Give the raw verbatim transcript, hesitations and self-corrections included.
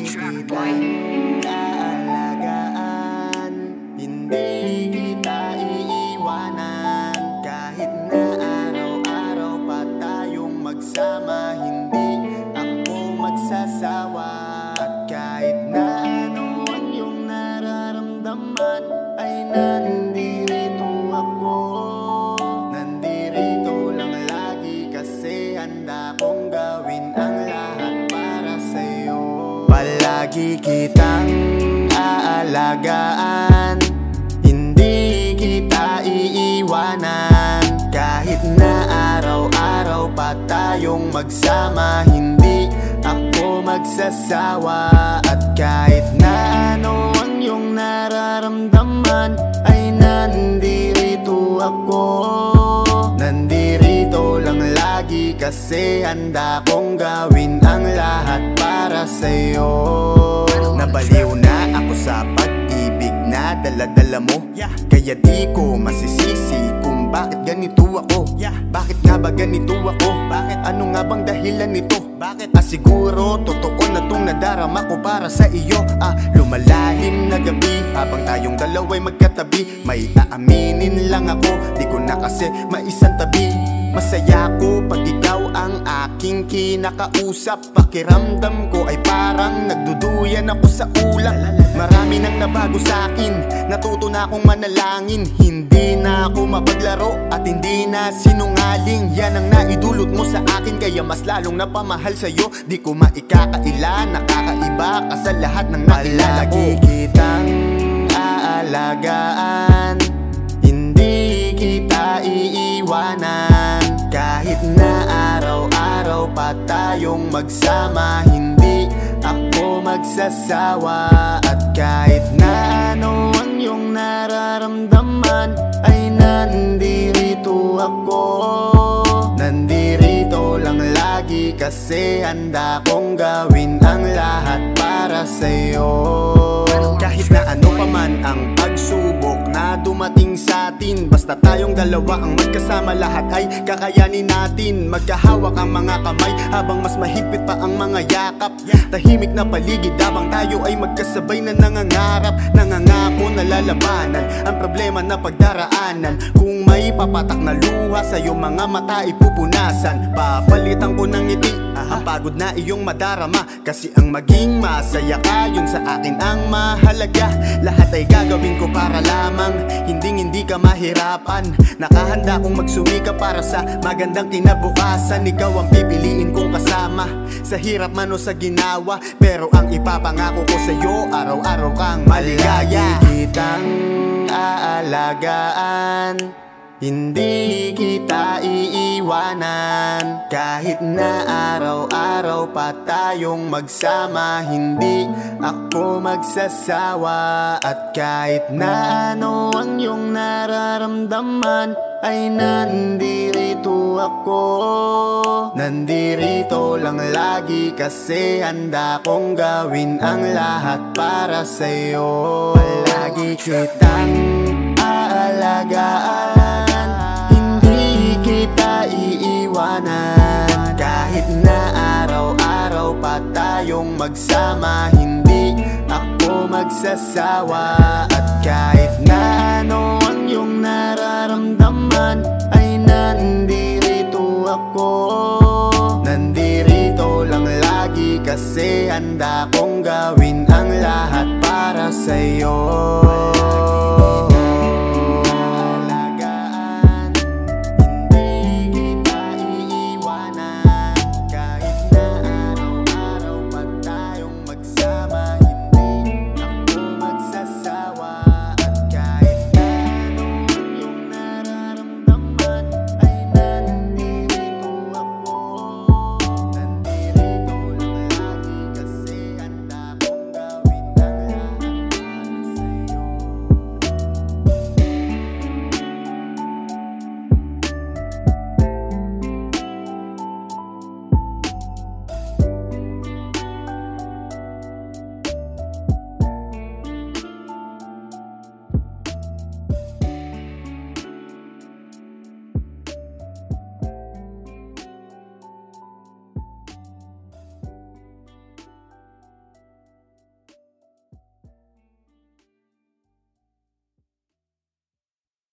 kitang aalagaan, hindi kita iiwanan. Kahit na araw-araw pa tayong magsama, hindi ako magsasawa. At kahit na ano ang iyong nararamdaman, ay nandito ako. Nandito lang lagi kasi handa kong gawin ang lahat para sa'yo. Palagi kitang aalagaan, hindi kita iiwanan. Kahit na araw-araw pa tayong magsama, hindi ako magsasawa. At kahit na ano ang iyong nararamdaman, ay nandito ako. Nandito lang lagi kasi handa kong gawin ang lahat para sa'yo. Nabaliw na ako sa pag-ibig na dala-dala mo, kaya di ko masisisi kung bakit ganito ako. Bakit nga ba ganito ako? Bakit? Ano nga bang dahilan nito? Bakit? Ah siguro totoo na tong nadarama ko para sa iyo. Ah lumalalim na gabi habang tayong dalawa'y magkatabi. May aaminin lang ako, di ko na kasi maisantabi. Masaya ko pag ikaw ang aking kinakausap. Pakiramdam ko ay parang nagduduyan ako sa ulap. Marami nang nabago sa'kin, natuto na akong manalangin. Hindi na ako mapaglaro at hindi na sinungaling. Yan ang naidulot mo sa akin, kaya mas lalong napamahal sa'yo. Di ko maikakaila, nakakaiba ka sa lahat ng nakilala ko. Palagi kitang aalagaan, hindi kita iiwanan. Kahit na araw-araw pa tayong magsama, hindi ako magsasawa. At kahit na ano ang iyong nararamdaman, ay nandito ako. Nandito lang lagi kasi handa kong gawin ang lahat para sa'yo. Kahit na ano pa man ang pagsubok na dumating sa atin, basta tayong dalawa ang magkasama, lahat ay kakayanin natin. Magkahawak ang mga kamay habang mas mahigpit pa ang mga yakap. Tahimik na paligid habang tayo ay magkasabay na nangangarap. Nangangako na lalabanan ang problema na pagdaraanan. Kung may papatak na luha sa iyong mga mata ipupunasan, papalitan ko ng ngiti ang pagod na iyong madarama. Kasi ang maging masaya ka, yun sa akin ang mahalaga. Lahat ay gagawin ko para lamang hindi hindi ka mahirapan. Nakahanda kong magsumika para sa magandang kinabukasan. Ikaw ang pipiliin kong kasama, sa hirap man o sa ginawa. Pero ang ipapangako ko sa'yo, araw-araw kang maligaya. Palagi kitang aalagaan, hindi kita iiwanan. Kahit na araw-araw pa tayong magsama, hindi ako magsasawa. At kahit na ano ang iyong nararamdaman, ay nandito ako. Nandito lang lagi kasi handa kong gawin ang lahat para sa'yo. Palagi kitang aalagaan, hindi kita iiwanan. Kahit na araw-araw pa tayong magsama, hindi ako magsasawa. At kahit na ano ang iyong nararamdaman, ay nandito ako. Nandito lang lagi kasi handa kong gawin ang lahat para sa'yo.